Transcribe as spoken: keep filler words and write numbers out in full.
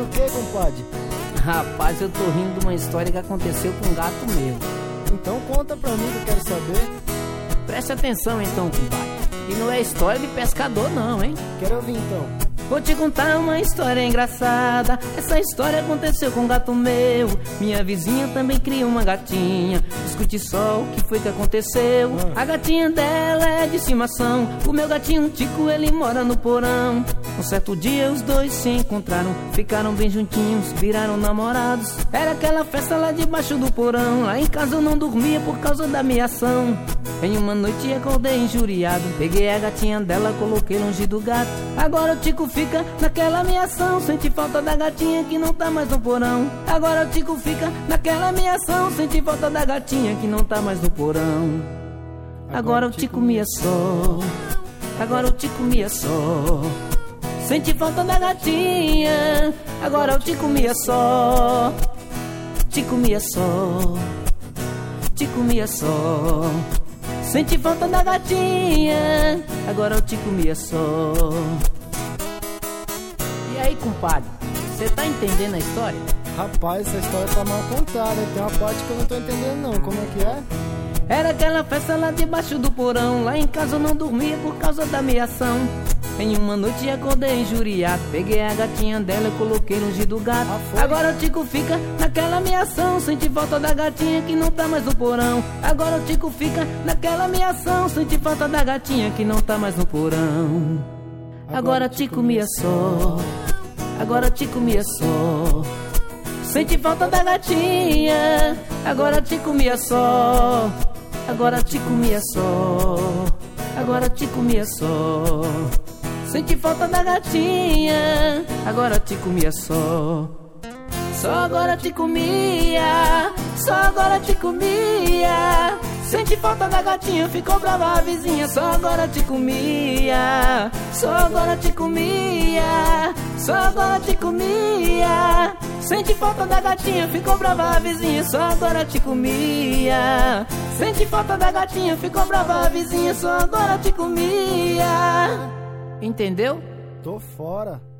do que, compadre? Rapaz, eu tô rindo de uma história que aconteceu com um gato meu. Então conta pra mim que eu quero saber. Preste atenção então, compadre. E não é história de pescador não, hein? Quero ouvir então. Vou te contar uma história engraçada. Essa história aconteceu com um gato meu. Minha vizinha também cria uma gatinha. Escute só o que foi que aconteceu. A gatinha dela é de estimação. O meu gatinho Tico, ele mora no porão. Um certo dia os dois se encontraram, ficaram bem juntinhos, viraram namorados. Era aquela festa lá debaixo do porão. Lá em casa eu não dormia por causa da minha ação. Em uma noite acordei injuriado, peguei a gatinha dela, coloquei longe do gato. Agora o Tico fica naquela minha ação, sente falta da gatinha que não tá mais no porão. Agora o Tico fica naquela minha ação, sente falta da gatinha que não tá mais no porão. Agora o Tico me assou, agora o Tico me assou, sente falta da gatinha. Agora o Tico me assou, Tico me assou, Tico me assou, sente falta da gatinha. Agora o Tico me assou. E aí, compadre, você tá entendendo a história? Rapaz, essa história tá mal contada. Tem uma parte que eu não tô entendendo não. Como é que é? Era aquela festa lá debaixo do porão. Lá em casa eu não dormia por causa da minha ação. Em uma noite acordei injuriado, peguei a gatinha dela e coloquei longe do gato. Ah, agora o Tico fica naquela minha ação, sente falta da gatinha que não tá mais no porão. Agora o Tico fica naquela minha ação, sente falta da gatinha que não tá mais no porão. Agora o Tico me assou, agora o Tico me assou, sente falta da gatinha. Agora o Tico me assou, agora o Tico me assou, agora o Tico me assou, sente falta da gatinha. Agora te comia só, só agora te comia, só agora te comia. Sente falta da gatinha, ficou brava a vizinha. Só agora te comia, só agora te comia, só agora te comia. Sente falta da gatinha, ficou brava a vizinha. Só agora te comia. Sente falta da gatinha, ficou brava a vizinha. Só agora te comia. Entendeu? Tô fora.